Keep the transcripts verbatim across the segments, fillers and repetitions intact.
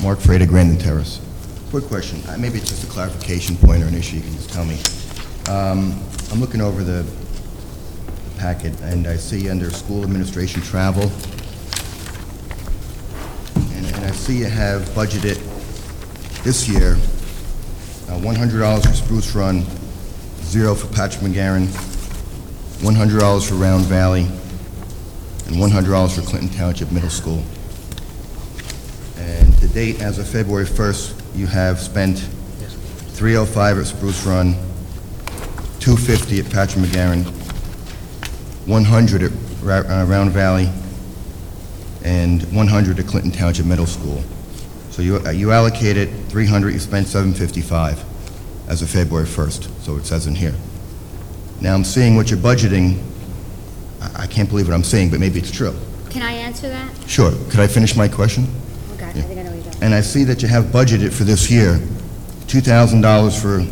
Mark Freda, Grandin Terrace. Quick question. Uh, Maybe it's just a clarification point or an issue you can just tell me. Um, I'm looking over the packet, and I see under school administration travel, and, and I see you have budgeted this year uh, one hundred dollars for Spruce Run, zero for Patrick McGarren, one hundred dollars for Round Valley, and one hundred dollars for Clinton Township Middle School. And to date, as of February first, you have spent three oh five at Spruce Run, two fifty at Patrick McGarren, one hundred at Ra- uh, Round Valley, and one hundred at Clinton Township Middle School. So you, uh, you allocated three hundred, you spent seven fifty-five as of February first, so it says in here. Now I'm seeing what you're budgeting. I, I can't believe what I'm seeing, but maybe it's true. Can I answer that? Sure. Could I finish my question? Okay, Yeah. I think I know what you're doing. And I see that you have budgeted for this year, two thousand dollars for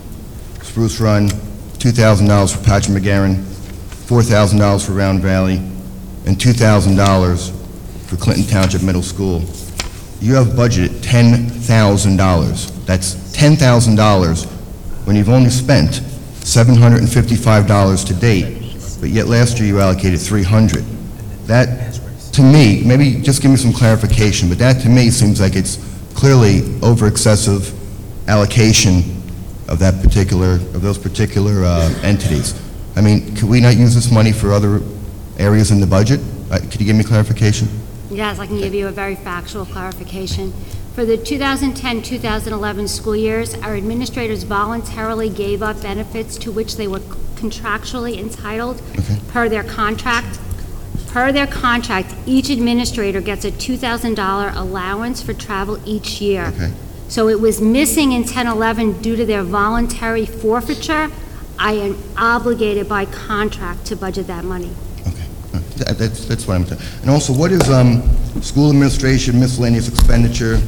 Spruce Run, two thousand dollars for Patrick McGarren, four thousand dollars for Round Valley, and two thousand dollars for Clinton Township Middle School. You have budgeted ten thousand dollars. That's ten thousand dollars when you've only spent seven hundred fifty-five dollars to date, but yet last year you allocated three hundred dollars. That, to me, maybe just give me some clarification, but that to me seems like it's clearly over excessive allocation of that particular, of those particular uh, entities. I mean, could we not use this money for other areas in the budget? Uh, Could you give me clarification? Yes, I can give you a very factual clarification. For the two thousand ten two thousand eleven school years, our administrators voluntarily gave up benefits to which they were contractually entitled Okay. per their contract. Per their contract, each administrator gets a two thousand dollars allowance for travel each year. Okay. So it was missing in ten eleven due to their voluntary forfeiture. I am obligated by contract to budget that money. Okay. Uh, that- That's, that's what I'm, ta- and also, what is um, school administration miscellaneous expenditure?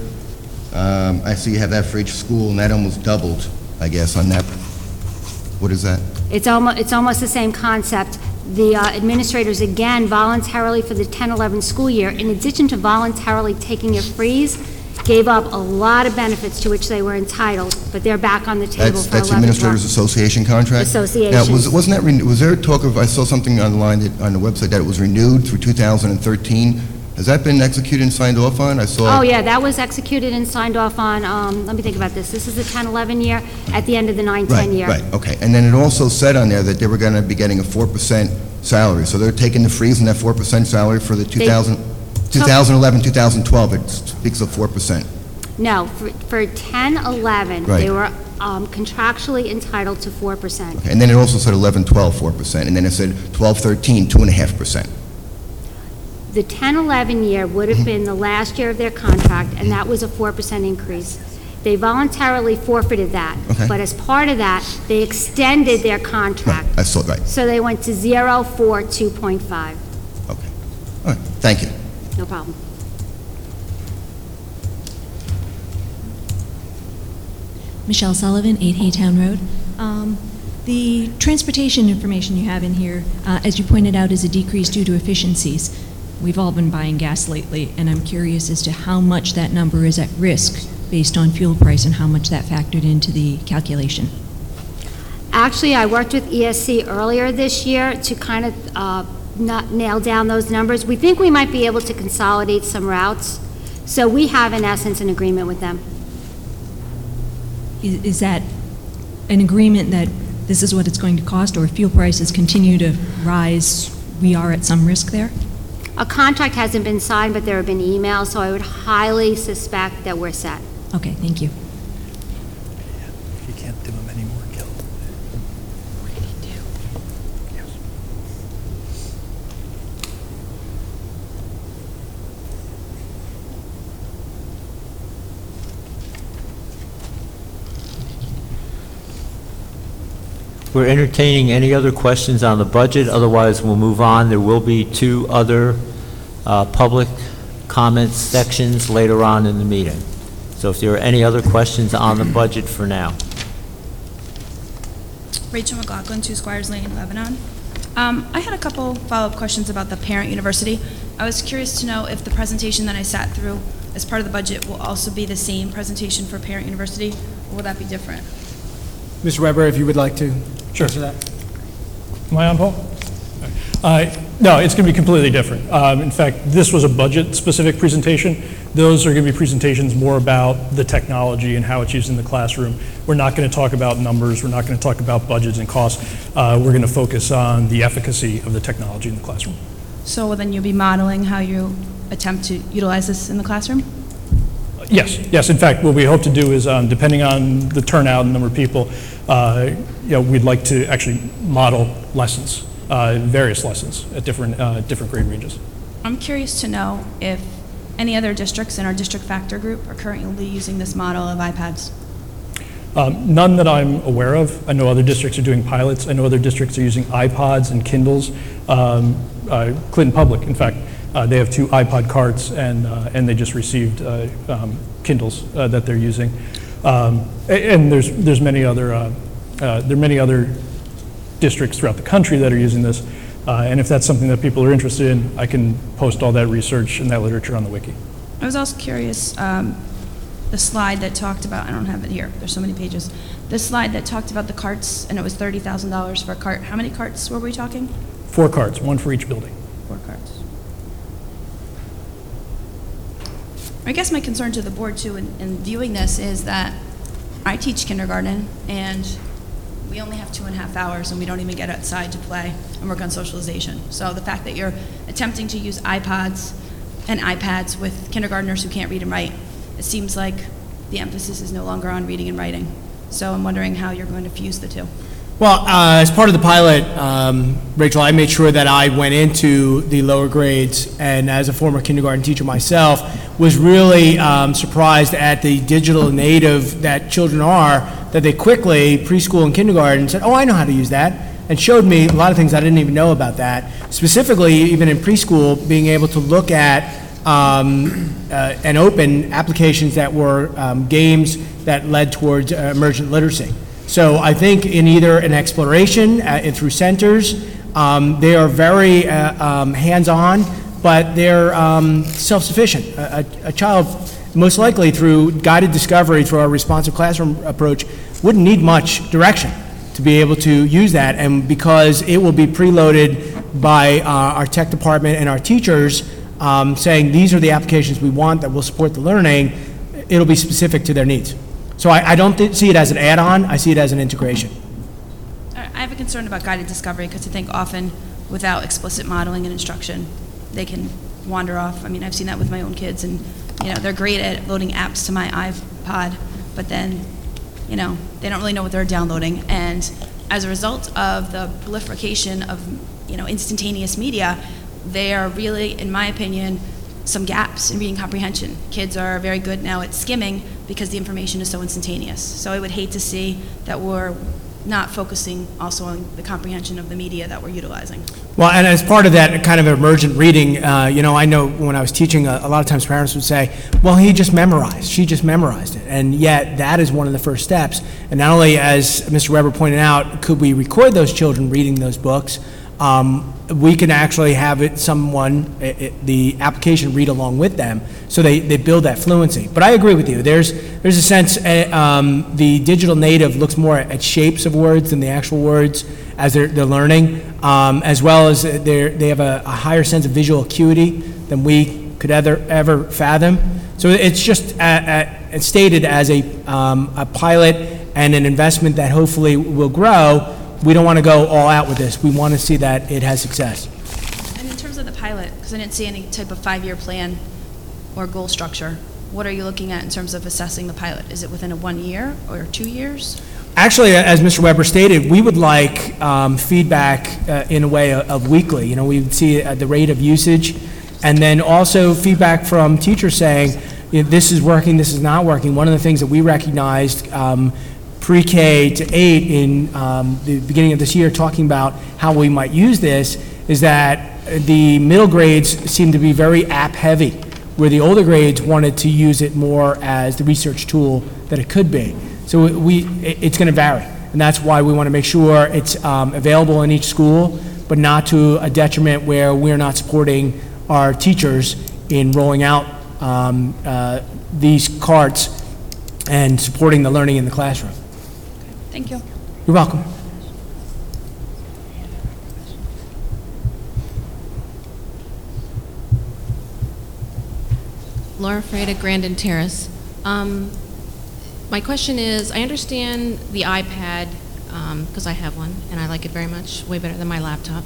Um, I see you have that for each school, and that almost doubled, I guess, on that. What is that? It's almost, it's almost the same concept. The uh, administrators, again, voluntarily for the ten eleven school year, in addition to voluntarily taking a freeze, gave up a lot of benefits to which they were entitled, but they're back on the table That's, for that's eleven Administrators twelve. Association contract? Association. Now, was, wasn't that, renew- was there talk of, I saw something online that, on the website that it was renewed through two thousand thirteen? Has that been executed and signed off on? I saw. Oh, yeah, that was executed and signed off on, um, let me think about this. This is the ten eleven year, at the end of the nine ten Right, year. right, okay. And then it also said on there that they were going to be getting a four percent salary. So they're taking the freeze in that four percent salary for the two thousand, twenty eleven, twenty twelve. It speaks of four percent. No, for, for ten eleven, Right. they were um, contractually entitled to four percent. Okay. And then it also said eleven twelve, four percent. And then it said twelve thirteen, two point five percent. The ten eleven year would have been the last year of their contract, and that was a four percent increase. They voluntarily forfeited that. Okay. But as part of that, they extended their Right, contract. I saw, right. So they went to zero, four, two point five. Okay. All right, thank you. No problem. Michelle Sullivan, eight Haytown Road. Um, The transportation information you have in here, uh, as you pointed out, is a decrease due to efficiencies. We've all been buying gas lately, and I'm curious as to how much that number is at risk based on fuel price and how much that factored into the calculation. Actually, I worked with E S C earlier this year to kind of uh, not nail down those numbers. We think we might be able to consolidate some routes, so we have, in essence, an agreement with them. Is is that an agreement that this is what it's going to cost, or if fuel prices continue to rise, we are at some risk there? A contract hasn't been signed, but there have been emails, so I would highly suspect that we're set. Okay, thank you. If you can't do them anymore, kill them. Yes. We're entertaining any other questions on the budget, otherwise we'll move on. There will be two other uh, public comments sections later on in the meeting. So if there are any other questions on the budget for now. Rachel McLaughlin, Two Squires Lane, Lebanon. Um, I had a couple follow-up questions about the parent university. I was curious to know if the presentation that I sat through as part of the budget will also be the same presentation for parent university, or will that be different? Mister Weber, if you would like to Sure. answer that. Am I on, Paul? Uh, No, it's going to be completely different. Um, In fact, this was a budget-specific presentation. Those are going to be presentations more about the technology and how it's used in the classroom. We're not going to talk about numbers. We're not going to talk about budgets and costs. Uh, We're going to focus on the efficacy of the technology in the classroom. So then you'll be modeling how you attempt to utilize this in the classroom? Yes, yes. In fact, what we hope to do is, um, depending on the turnout and number of people, uh, you know, we'd like to actually model lessons, uh, various lessons at different, uh, different grade ranges. I'm curious to know if any other districts in our district factor group are currently using this model of iPads. Um, None that I'm aware of. I know other districts are doing pilots. I know other districts are using iPods and Kindles. Um, uh, Clinton Public, in fact, uh, they have two iPod carts, and uh, and they just received uh, um, Kindles uh, that they're using. Um, a- and there's there's many other uh, uh, there are many other districts throughout the country that are using this. Uh, and if that's something that people are interested in, I can post all that research and that literature on the wiki. I was also curious, um, the slide that talked about, I don't have it here, there's so many pages. The slide that talked about the carts, and it was thirty thousand dollars for a cart. How many carts were we talking? Four carts, one for each building. Four carts. I guess my concern to the board too in, in viewing this is that I teach kindergarten and we only have two and a half hours and we don't even get outside to play and work on socialization. So the fact that you're attempting to use iPods and iPads with kindergartners who can't read and write, it seems like the emphasis is no longer on reading and writing. So I'm wondering how you're going to fuse the two. Well, uh, as part of the pilot, um, Rachel, I made sure that I went into the lower grades, and as a former kindergarten teacher myself, was really um, surprised at the digital native that children are, that they quickly, preschool and kindergarten, said, oh, I know how to use that, and showed me a lot of things I didn't even know about that. Specifically, even in preschool, being able to look at um, uh, and open applications that were um, games that led towards uh, emergent literacy. So I think in either an exploration uh, and through centers, um, they are very uh, um, hands-on, but they're um, self-sufficient. A, a, a child, most likely through guided discovery, through our responsive classroom approach, wouldn't need much direction to be able to use that. And because it will be preloaded by uh, our tech department and our teachers um, saying these are the applications we want that will support the learning, it'll be specific to their needs. So I, I don't th- see it as an add-on, I see it as an integration. I have a concern about guided discovery because I think often without explicit modeling and instruction, they can wander off. I mean, I've seen that with my own kids, and, you know, they're great at loading apps to my iPod, but then, you know, they don't really know what they're downloading. And as a result of the proliferation of, you know, instantaneous media, they are really, in my opinion, some gaps in reading comprehension. Kids are very good now at skimming because the information is so instantaneous. So I would hate to see that we're not focusing also on the comprehension of the media that we're utilizing. Well, and as part of that kind of emergent reading, uh, you know, I know when I was teaching, a, a lot of times parents would say, well, he just memorized, she just memorized it. And yet that is one of the first steps. And not only, as Mister Weber pointed out, could we record those children reading those books, um, we can actually have it someone, it, it, the application read along with them, so they, they build that fluency. But I agree with you. There's there's a sense uh, um, the digital native looks more at shapes of words than the actual words as they're, they're learning, um, as well as they they have a, a higher sense of visual acuity than we could ever ever fathom. So it's just uh, uh, stated as a um, a pilot and an investment that hopefully will grow. We don't want to go all out with this. We want to see that it has success. And in terms of the pilot, because I didn't see any type of five-year plan or goal structure, what are you looking at in terms of assessing the pilot? Is it within a one year or two years? Actually, as Mister Weber stated, we would like um, feedback uh, in a way of, of weekly. You know, we would see uh, the rate of usage, and then also feedback from teachers saying, you know, this is working, this is not working. One of the things that we recognized um, pre-K to eight in um, the beginning of this year, talking about how we might use this, is that the middle grades seem to be very app-heavy, where the older grades wanted to use it more as the research tool that it could be. So we, it's going to vary, and that's why we want to make sure it's um, available in each school, but not to a detriment where we're not supporting our teachers in rolling out um, uh, these carts and supporting the learning in the classroom. Thank you. You're welcome. Laura Freda, Grandin Terrace. Um, my question is, I understand the iPad, because I have one, and I like it very much, way better than my laptop.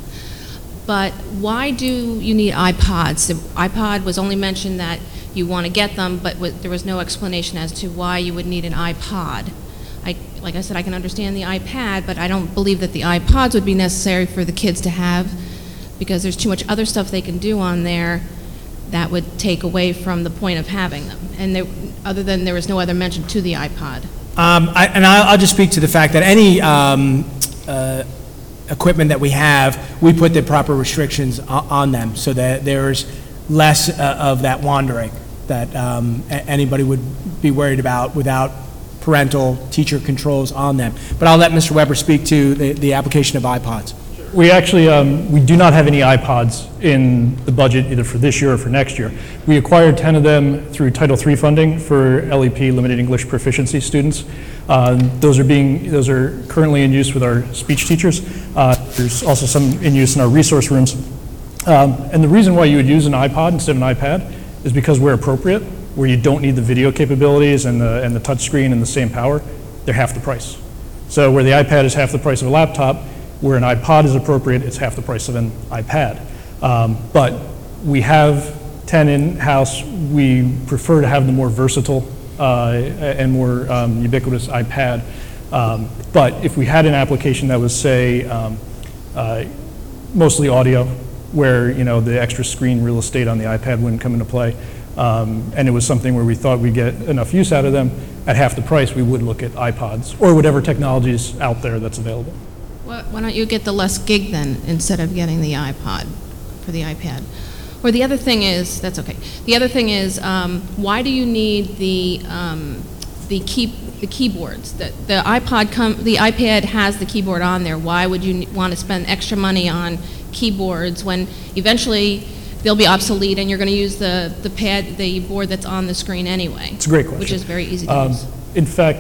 But why do you need iPods? The iPod was only mentioned that you want to get them, but wa- there was no explanation as to why you would need an iPod. I, like I said, I can understand the iPad, but I don't believe that the iPods would be necessary for the kids to have, because there's too much other stuff they can do on there that would take away from the point of having them. And there, other than there was no other mention to the iPod. Um, I, and I'll, I'll just speak to the fact that any um, uh, equipment that we have, we put the proper restrictions on, on them so that there's less uh, of that wandering that um, a- anybody would be worried about without parental teacher controls on them. But I'll let Mister Weber speak to the, the application of iPods. We actually, um, we do not have any iPods in the budget either for this year or for next year. We acquired ten of them through Title three funding for L E P, Limited English Proficiency students. Uh, Those are being, those are currently in use with our speech teachers. Uh, There's also some in use in our resource rooms. Um, And the reason why you would use an iPod instead of an iPad is because we're appropriate, where you don't need the video capabilities and the, and the touch screen and the same power, they're half the price. So where the iPad is half the price of a laptop, where an iPod is appropriate, it's half the price of an iPad. Um, But we have ten in-house. We prefer to have the more versatile uh, and more um, ubiquitous iPad. Um, But if we had an application that was, say, um, uh, mostly audio, where, you know, the extra screen real estate on the iPad wouldn't come into play, um, and it was something where we thought we'd get enough use out of them, at half the price, we would look at iPods, or whatever technology is out there that's available. Why why don't you get the less gig then, instead of getting the iPod for the iPad? Or the other thing is, that's okay. The other thing is, um, why do you need the, um, the key, the keyboards? The, the iPod come, the iPad has the keyboard on there. Why would you want to spend extra money on keyboards when eventually they'll be obsolete and you're going to use the, the pad, the board that's on the screen anyway? It's a great question. Which is very easy to Um, use. In fact,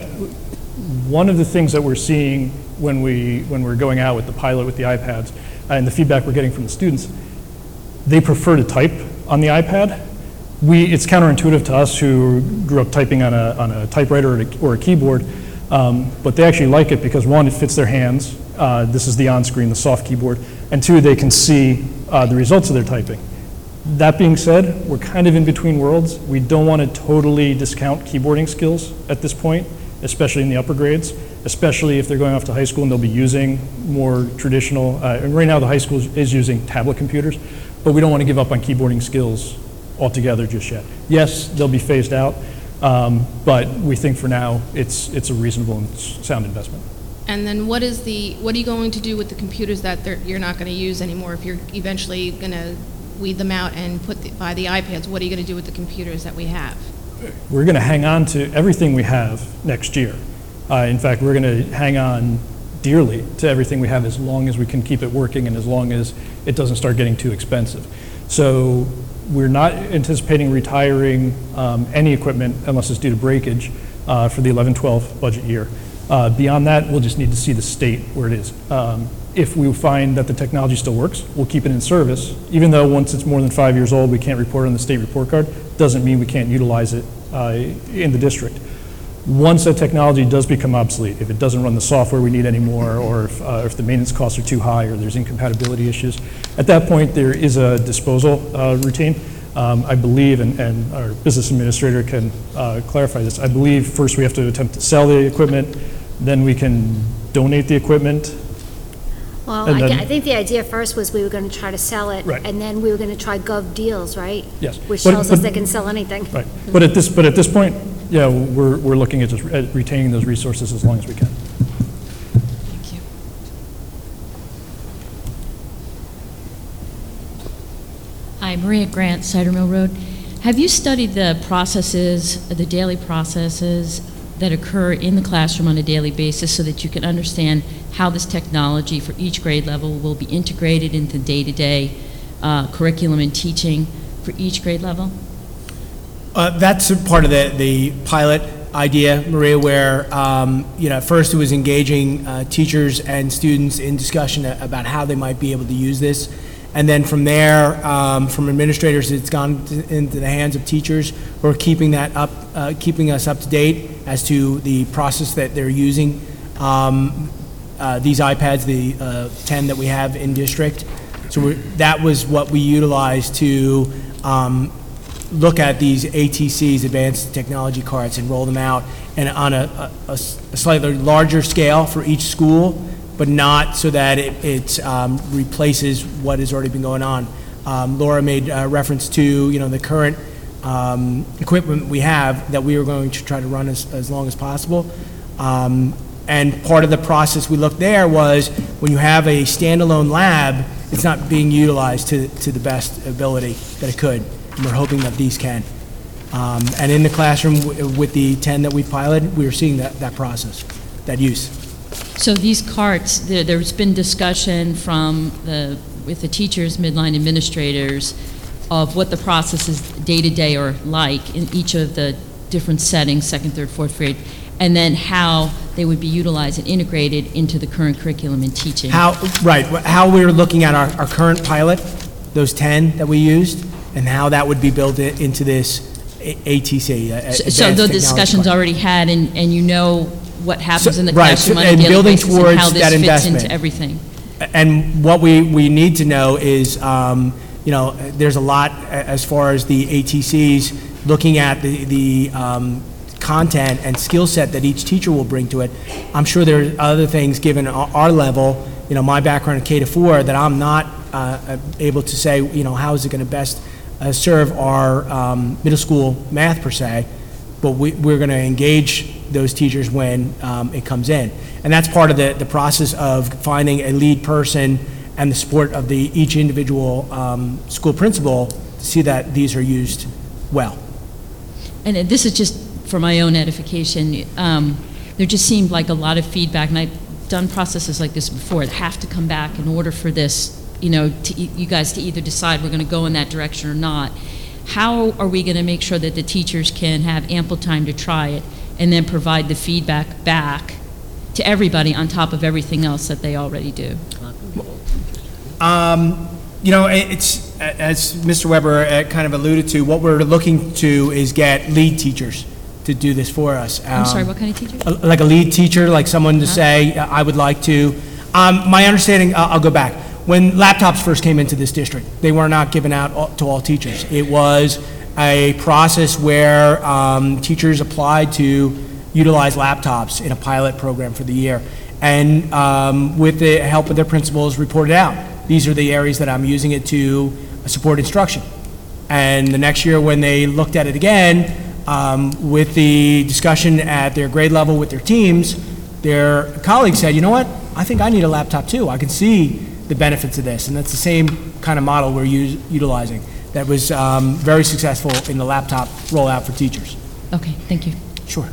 one of the things that we're seeing when we, when we're going out with the pilot with the iPads, and the feedback we're getting from the students, they prefer to type on the iPad. We, it's counterintuitive to us who grew up typing on a, on a typewriter or a, or a keyboard, um, but they actually like it because, one, it fits their hands. Uh, this is the on-screen, the soft keyboard, and two, they can see uh, the results of their typing. That being said, we're kind of in between worlds. We don't want to totally discount keyboarding skills at this point, especially in the upper grades, especially if they're going off to high school and they'll be using more traditional, uh, and right now the high school is using tablet computers, but we don't want to give up on keyboarding skills altogether just yet. Yes, they'll be phased out, um, but we think for now it's, it's a reasonable and sound investment. And then what is the, what are you going to do with the computers that they're, you're not going to use anymore? If you're eventually going to weed them out and put the, buy the iPads, what are you going to do with the computers that we have? We're going to hang on to everything we have next year. Uh, in fact, we're going to hang on dearly to everything we have as long as we can keep it working and as long as it doesn't start getting too expensive. So we're not anticipating retiring um, any equipment unless it's due to breakage uh, for the eleven twelve budget year. Uh, beyond that, we'll just need to see the state where it is. Um, if we find that the technology still works, we'll keep it in service. Even though once it's more than five years old, we can't report on the state report card, doesn't mean we can't utilize it uh, in the district. Once that technology does become obsolete, if it doesn't run the software we need anymore, or if, uh, if the maintenance costs are too high, or there's incompatibility issues, at that point there is a disposal uh, routine. Um, I believe, and, and our business administrator can uh, clarify this, I believe first we have to attempt to sell the equipment, then we can donate the equipment. Well, And I, then- I think the idea first was we were going to try to sell it, Right. and then we were going to try Gov Deals, right? Yes. Which But- tells us but- they can sell anything. Right, but at this, but at this point, yeah, we're, we're looking at just at retaining those resources as long as we can. Thank you. Hi, Maria Grant, Cider Mill Road. Have you studied the processes, the daily processes that occur in the classroom on a daily basis so that you can understand how this technology for each grade level will be integrated into day-to-day uh, curriculum and teaching for each grade level? Uh, that's a part of the, the pilot idea, Maria, where, um, you know, at first it was engaging uh, teachers and students in discussion about how they might be able to use this. And then from there, um, from administrators, it's gone to, into the hands of teachers who are keeping that up, uh, keeping us up to date as to the process that they're using. Um, uh, these iPads, the uh, ten that we have in district. So we're, that was what we utilized to um, look at these A T Cs, Advanced Technology Cards, and roll them out, and on a, a, a slightly larger scale for each school, but not so that it, it um, replaces what has already been going on. Um, Laura made uh, reference to, you know, the current um, equipment we have that we are going to try to run as, as long as possible. Um, and part of the process we looked there was when you have a standalone lab, it's not being utilized to, to the best ability that it could. And we're hoping that these can. Um, and in the classroom w with the ten that we piloted, we are seeing that, that process, that use. So these carts, there, there's been discussion from the, with the teachers, midline administrators, of what the processes day-to-day are like in each of the different settings, second, third, fourth grade, and then how they would be utilized and integrated into the current curriculum and teaching. How, right, how we're looking at our, our current pilot, those ten that we used, and how that would be built in, into this A T C. Uh, So, so the discussion's already had, and, and you know what happens So- in the right, classroom so- on a and daily building basis and towards how this that fits investment. into everything. And what we, we need to know is, um, you know, there's a lot a- as far as the A T Cs, looking at the, the um, content and skill set that each teacher will bring to it. I'm sure there are other things, given our, our level, you know, my background in K to four, that I'm not uh, able to say, you know, how is it going to best uh, serve our um, middle school math per se, but we, we're going to engage those teachers when um, it comes in. And that's part of the, the process of finding a lead person and the support of the, each individual um, school principal to see that these are used well. And uh, this is just for my own edification. Um, there just seemed like a lot of feedback, and I've done processes like this before that have to come back in order for this, you know, to, e- you guys to either decide we're going to go in that direction or not. How are we going to make sure that the teachers can have ample time to try it and then provide the feedback back to everybody on top of everything else that they already do? Um, you know, it- it's, a- as Mister Weber uh, kind of alluded to, what we're looking to is get lead teachers to do this for us. I'm sorry, Um, what kind of teacher? a- Like a lead teacher, like someone to say, I would like to. Um, my understanding, I'll, I'll go back. When laptops first came into this district, they were not given out all- to all teachers. It was a process where um, teachers applied to utilize laptops in a pilot program for the year. And um, with the help of their principals, reported out, these are the areas that I'm using it to support instruction. And the next year, when they looked at it again, um, with the discussion at their grade level with their teams, their colleagues said, you know what, I think I need a laptop too. I can see the benefits of this. And that's the same kind of model we're us- utilizing that was um, very successful in the laptop rollout for teachers. Okay, thank you. Sure.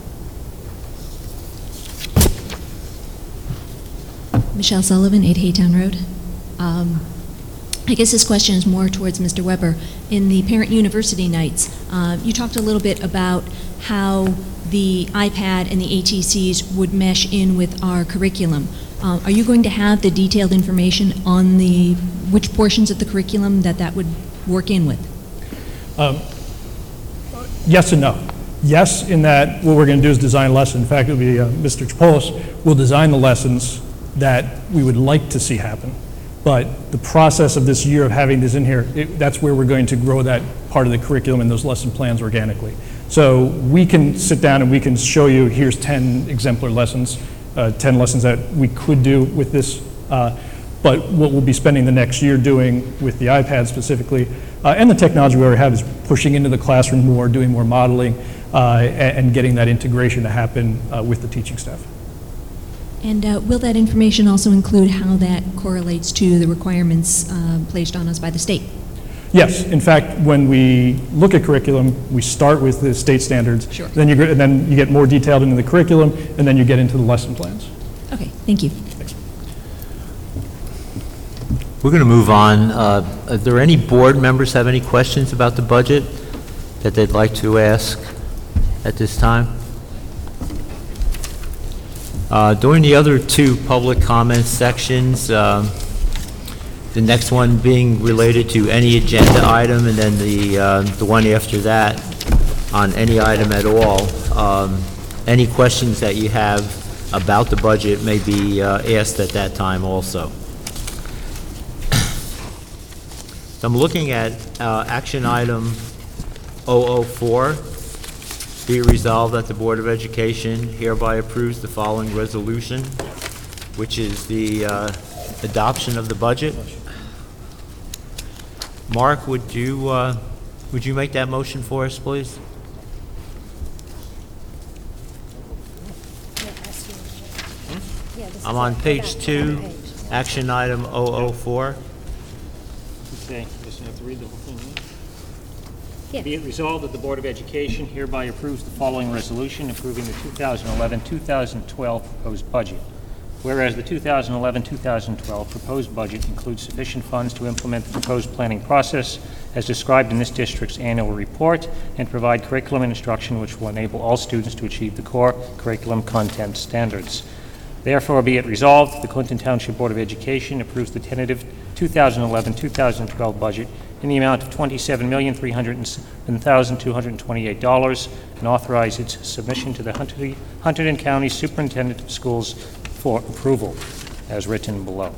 Michelle Sullivan, eight Haytown Road. Um, I guess this question is more towards Mister Weber. In the Parent University Nights, uh, you talked a little bit about how the iPad and the A T Cs would mesh in with our curriculum. Uh, Are you going to have the detailed information on the, which portions of the curriculum that that would work in with? Um, Yes and no. Yes, in that what we're going to do is design a lesson. In fact, it'll be uh, Mister Chapolis will design the lessons that we would like to see happen. But the process of this year of having this in here, it, that's where we're going to grow that part of the curriculum and those lesson plans organically. So we can sit down and we can show you, here's ten exemplar lessons, uh, ten lessons that we could do with this. Uh, but what we'll be spending the next year doing with the iPad specifically, uh, and the technology we already have, is pushing into the classroom more, doing more modeling, uh, and, and getting that integration to happen uh, with the teaching staff. And uh, will that information also include how that correlates to the requirements uh, placed on us by the state? Yes, in fact, when we look at curriculum, we start with the state standards. Sure. Then you, and then you get more detailed into the curriculum, and then you get into the lesson plans. Okay, thank you. We're going to move on. Uh, Are there any board members have any questions about the budget that they'd like to ask at this time? Uh, During the other two public comment sections, um, the next one being related to any agenda item, and then the, uh, the one after that on any item at all. Um, Any questions that you have about the budget may be uh, asked at that time also. So I'm looking at uh, action item zero zero four. Be it resolved that the Board of Education hereby approves the following resolution, which is the uh, adoption of the budget. Mark, would you, uh, would you make that motion for us, please? I'm on page two, action item zero zero four. Okay, just have to read the whole thing. huh? Yeah. Be it resolved that the Board of Education hereby approves the following resolution approving the two thousand eleven two thousand twelve proposed budget. Whereas the two thousand eleven two thousand twelve proposed budget includes sufficient funds to implement the proposed planning process as described in this district's annual report and provide curriculum and instruction which will enable all students to achieve the core curriculum content standards. Therefore, be it resolved, the Clinton Township Board of Education approves the tentative two thousand eleven two thousand twelve budget in the amount of twenty-seven million three hundred seven thousand two hundred twenty-eight dollars and authorize its submission to the Hunterdon Hunterdon County Superintendent of Schools for approval, as written below.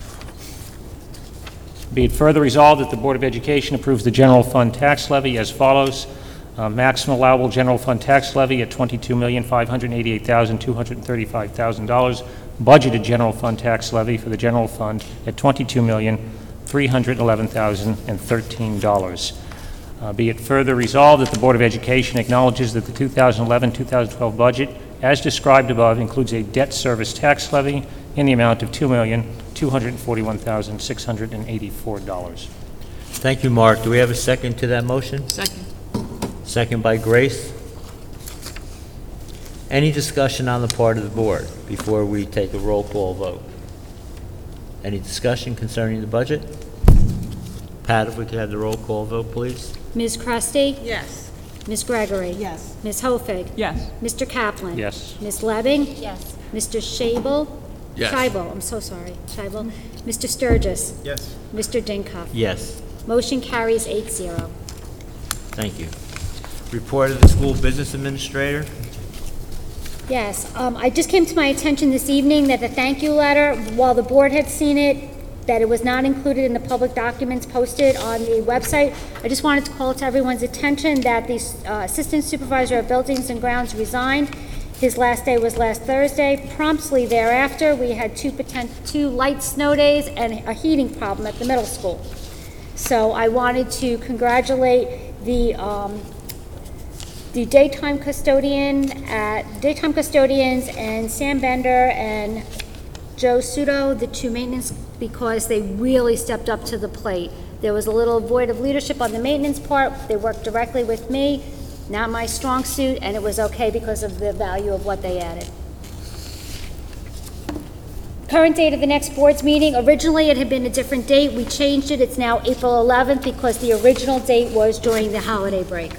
Be it further resolved that the Board of Education approves the general fund tax levy as follows. Uh, maximum allowable general fund tax levy at twenty-two million five hundred eighty-eight thousand two hundred thirty-five dollars. Budgeted general fund tax levy for the general fund at twenty-two million three hundred eleven thousand thirteen dollars. Uh, be it further resolved that the Board of Education acknowledges that the two thousand eleven two thousand twelve budget, as described above, includes a debt service tax levy in the amount of two million two hundred forty-one thousand six hundred eighty-four dollars. Thank you, Mark. Do we have a second to that motion? Second. Second by Grace. Any discussion on the part of the board before we take a roll call vote? Any discussion concerning the budget? Pat, if we could have the roll call vote, please. Miz Crusty? Yes. Miz Gregory? Yes. Miz Hofig? Yes. Mister Kaplan? Yes. Miz Lebbing? Yes. Mister Shable? Yes. Scheibel, I'm so sorry. Scheibel. Mister Sturgis? Yes. Mister Dinkoff? Yes. Motion carries eight zero. Thank you. Report of the school business administrator. Yes, um, I just came to my attention this evening that the thank you letter, while the board had seen it, that it was not included in the public documents posted on the website. I just wanted to call to everyone's attention that the uh, Assistant Supervisor of Buildings and Grounds resigned. His last day was last Thursday. Promptly thereafter, we had two potent, two light snow days and a heating problem at the middle school. So I wanted to congratulate the um, the daytime custodian at daytime custodians and Sam Bender and Joe Sudo, the two maintenance, because they really stepped up to the plate. There was a little void of leadership on the maintenance part. They worked directly with me, not my strong suit, and it was okay because of the value of what they added. Current date of the next board's meeting, originally it had been a different date. We changed it. It's now April eleventh because the original date was during the holiday break.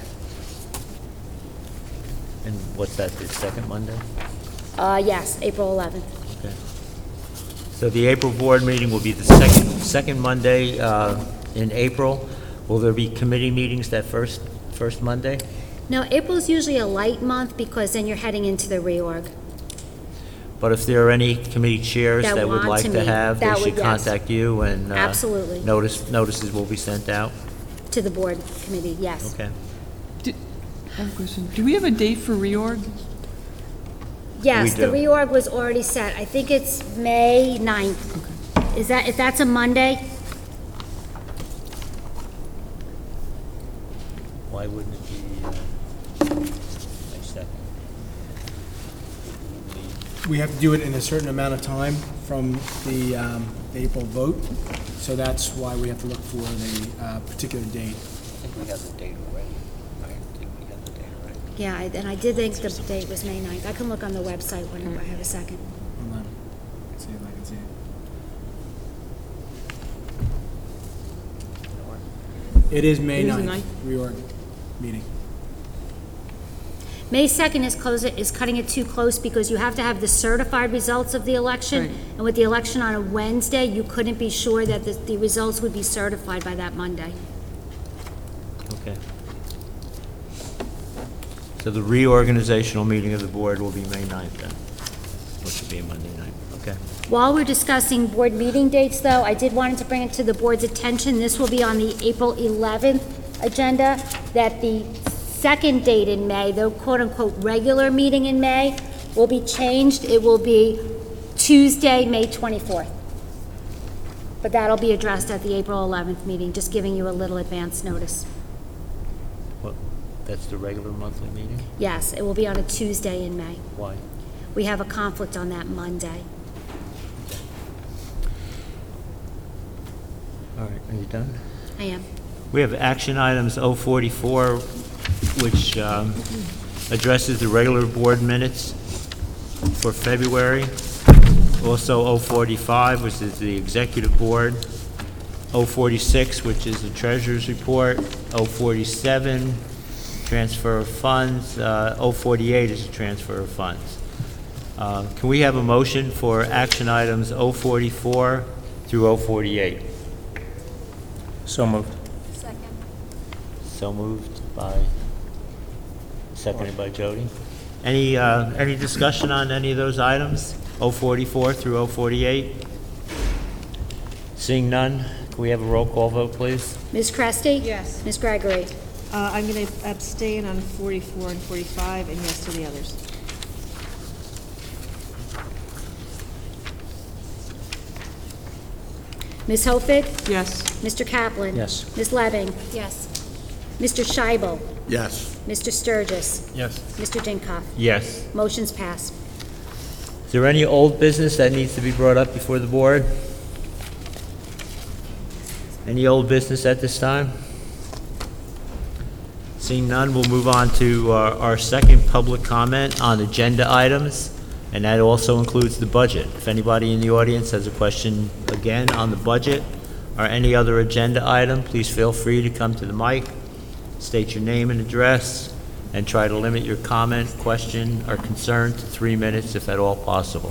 And what's that, the second Monday? Uh, yes, April eleventh. Okay. So the April board meeting will be the second, second Monday uh, in April. Will there be committee meetings that first, first Monday? Now, April's usually a light month because then you're heading into the reorg. But if there are any committee chairs That that would want like to to meet, have, they that should would- yes. contact you and uh, Absolutely. notice, notices will be sent out. To the board committee, yes. Okay. I have a question. Do we have a date for reorg? Yes, We the do. reorg was already set. I think it's May ninth. Is that, if that's a Monday? Why wouldn't it be, uh, May second? we have to do it in a certain amount of time from the um, the April vote, so that's why we have to look for the uh, particular date. I think we have the date already. I think we have the date already. Yeah, I- and I did think the date was May ninth. I can look on the website whenever I have a second. Hold on. Let's see if I can see it. It is May It is the ninth, reorg meeting. May second is close, is cutting it too close because you have to have the certified results of the election. Right. And with the election on a Wednesday, you couldn't be sure that the, the results would be certified by that Monday. Okay. So the reorganizational meeting of the board will be May ninth then, which will be a Monday night. Okay. While we're discussing board meeting dates, though, I did want to bring it to the board's attention, this will be on the April eleventh agenda, that the second date in May, the quote-unquote regular meeting in May, will be changed. It will be Tuesday, May twenty-fourth. But that'll be addressed at the April eleventh meeting, just giving you a little advance notice. What, that's the regular monthly meeting? Yes, it will be on a Tuesday in May. Why? We have a conflict on that Monday. All right, are you done? I am. We have action items oh forty-four, which um, addresses the regular board minutes for February. Also oh forty-five, which is the executive board. oh forty-six, which is the treasurer's report. oh forty-seven, transfer of funds. Uh, oh forty-eight is the transfer of funds. Uh, Can we have a motion for action items oh forty-four through oh forty-eight? So moved. So moved by, seconded by Jody. Any, uh, any discussion on any of those items? oh forty-four through oh forty-eight? Seeing none, can we have a roll call vote, please? Miz Cresty? Yes. Miz Gregory? Uh, I'm going to abstain on forty-four and forty-five, and yes to the others. Miz Hoffig? Yes. Mister Kaplan? Yes. Miz Leving? Yes. Mister Scheibel? Yes. Mister Sturgis? Yes. Mister Dinkoff? Yes. Motion's passed. Is there any old business that needs to be brought up before the board? Any old business at this time? Seeing none, we'll move on to uh, our second public comment on agenda items, and that also includes the budget. If anybody in the audience has a question, again, on the budget or any other agenda item, please feel free to come to the mic, state your name and address, and try to limit your comment, question, or concern to three minutes if at all possible.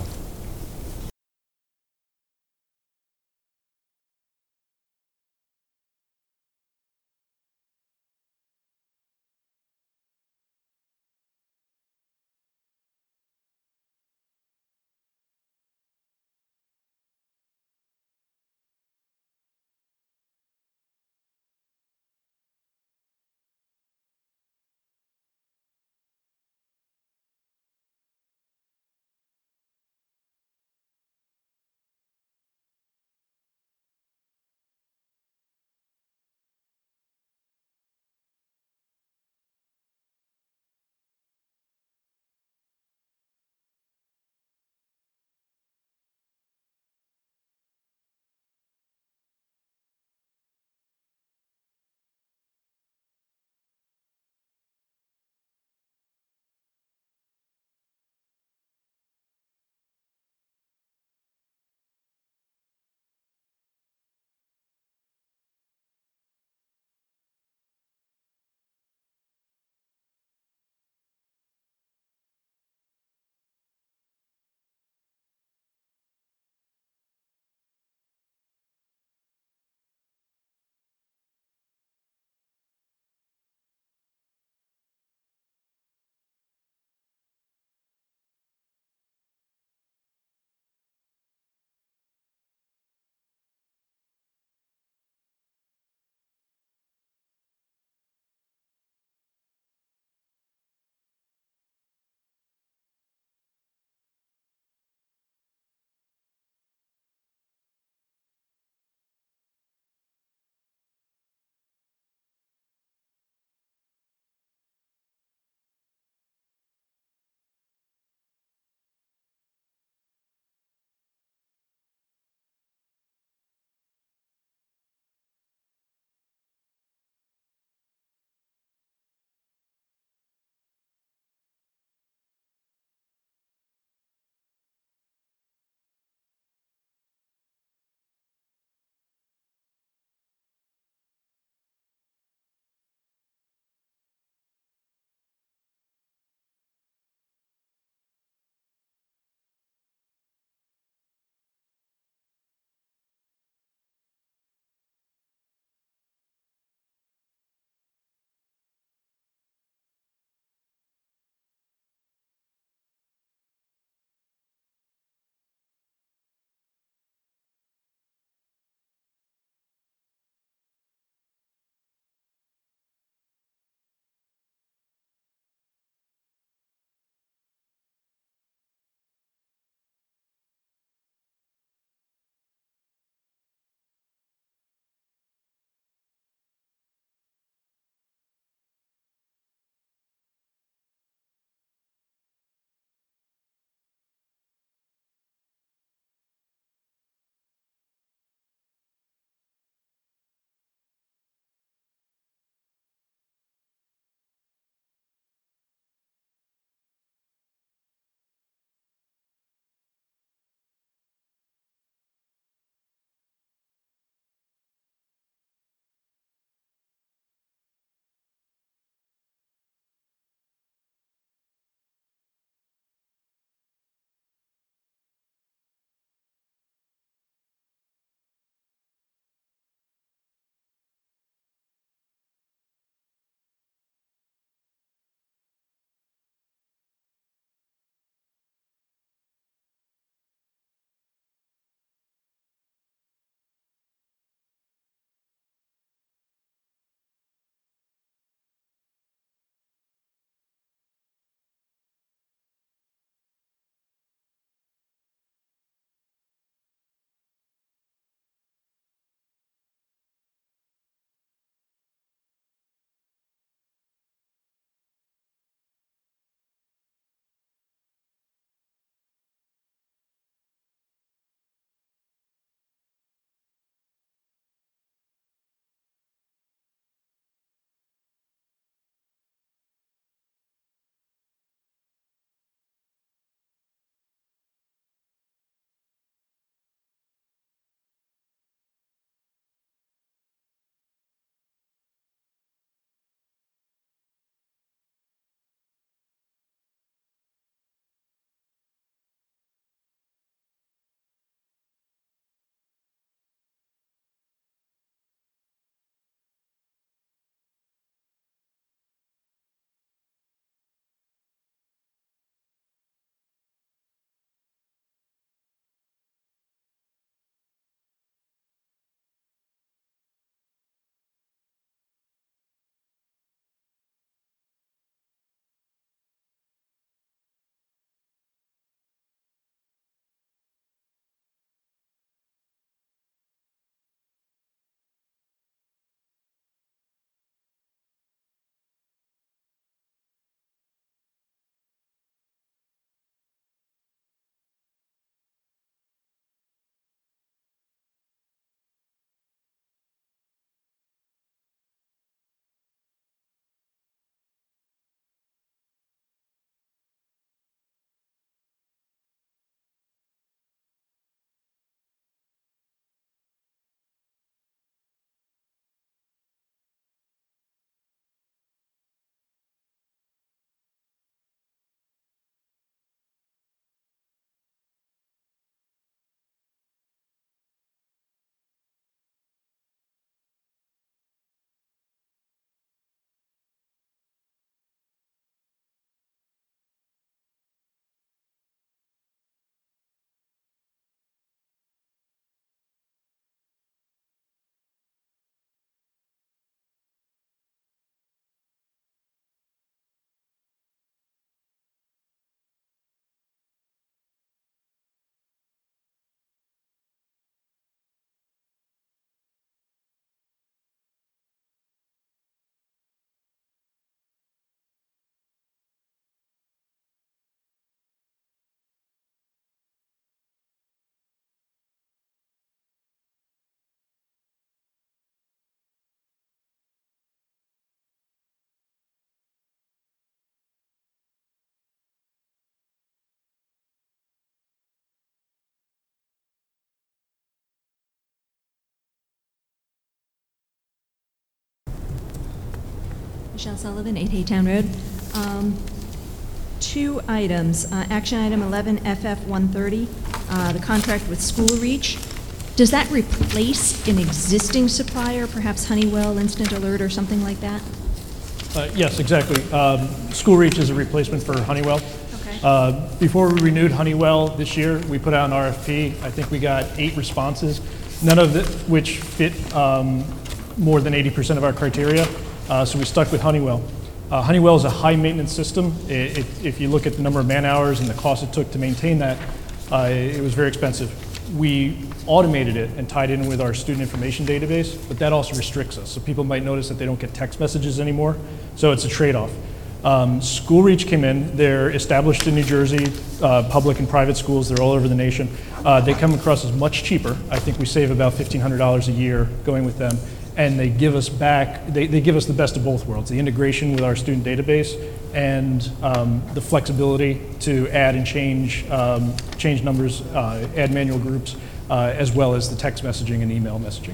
Michelle Sullivan, eight Haytown Road. Um, Two items. Uh, Action item eleven F F one thirty, uh, the contract with School Reach. Does that replace an existing supplier, perhaps Honeywell, Instant Alert, or something like that? Uh, Yes, exactly. Um, School Reach is a replacement for Honeywell. Okay. Uh, Before we renewed Honeywell this year, we put out an R F P. I think we got eight responses, none of the- which fit um, more than eighty percent of our criteria, uh, so we stuck with Honeywell. Uh, Honeywell is a high-maintenance system. It, it, if you look at the number of man-hours and the cost it took to maintain that, uh, it was very expensive. We automated it and tied it in with our student information database, but that also restricts us. So people might notice that they don't get text messages anymore, so it's a trade-off. Um, School Reach came in. They're established in New Jersey, uh, public and private schools. They're all over the nation. Uh, they come across as much cheaper. I think we save about fifteen hundred dollars a year going with them. And they give us back, they, they give us the best of both worlds, the integration with our student database and um, the flexibility to add and change, um, change numbers, uh, add manual groups, uh, as well as the text messaging and email messaging.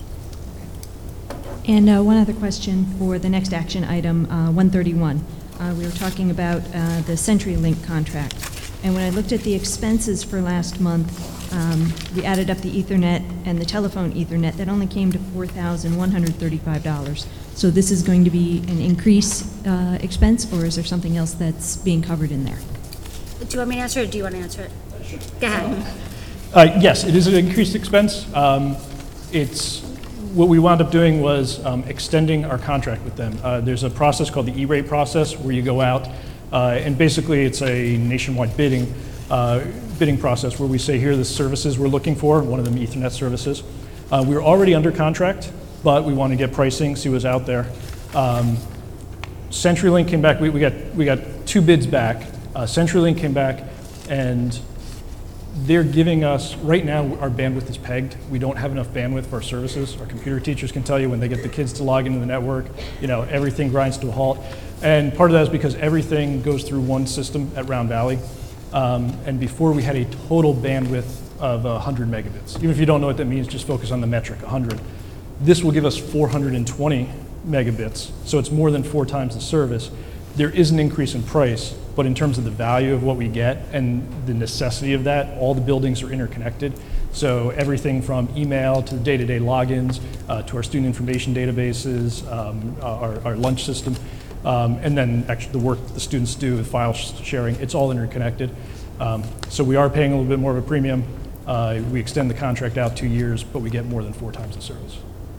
And uh, one other question for the next action item, uh, one thirty-one. Uh, We were talking about uh, the CenturyLink contract. And when I looked at the expenses for last month, um, we added up the Ethernet and the telephone Ethernet, that only came to four thousand one hundred thirty-five dollars. So this is going to be an increase uh, expense, or is there something else that's being covered in there? Do you want me to answer it, or do you want to answer it? Sure. Go ahead. Uh, Yes, it is an increased expense. Um, It's, what we wound up doing was um, extending our contract with them. Uh, There's a process called the E-rate process where you go out, uh, and basically it's a nationwide bidding, uh, bidding process where we say, here are the services we're looking for, one of them Ethernet services. Uh, We were already under contract, but we want to get pricing, see what's out there. Um, CenturyLink came back, we, we got we got two bids back. Uh, CenturyLink came back, and they're giving us, right now, our bandwidth is pegged. We don't have enough bandwidth for our services. Our computer teachers can tell you when they get the kids to log into the network, you know, everything grinds to a halt. And part of that is because everything goes through one system at Round Valley. Um, and before we had a total bandwidth of one hundred megabits. Even if you don't know what that means, just focus on the metric, one hundred. This will give us four hundred twenty megabits, so it's more than four times the service. There is an increase in price, but in terms of the value of what we get and the necessity of that, all the buildings are interconnected. So everything from email to the day-to-day logins, uh, to our student information databases, um, our, our lunch system, um, and then actually the work the students do with file sh- sharing, it's all interconnected. Um, so we are paying a little bit more of a premium. Uh, we extend the contract out two years, but we get more than four times the service.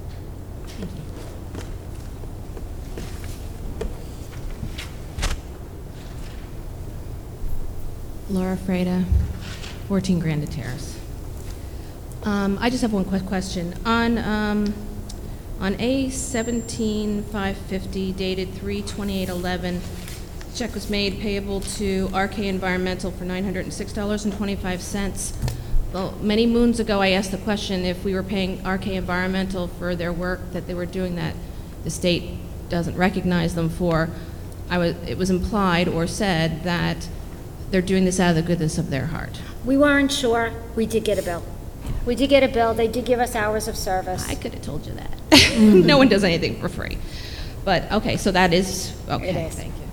Laura Freda, fourteen Grandin Terrace. Um, I just have one quick question. On, um, on A seventeen five fifty dated three twenty-eight eleven, check was made payable to R K Environmental for nine hundred six dollars and twenty-five cents. Well, many moons ago, I asked the question if we were paying R K Environmental for their work that they were doing that the state doesn't recognize them for. I was, it was implied or said that they're doing this out of the goodness of their heart. We weren't sure. We did get a bill. We did get a bill. They did give us hours of service. I could have told you that. No one does anything for free. But, okay, so that is, okay. It is. Thank you.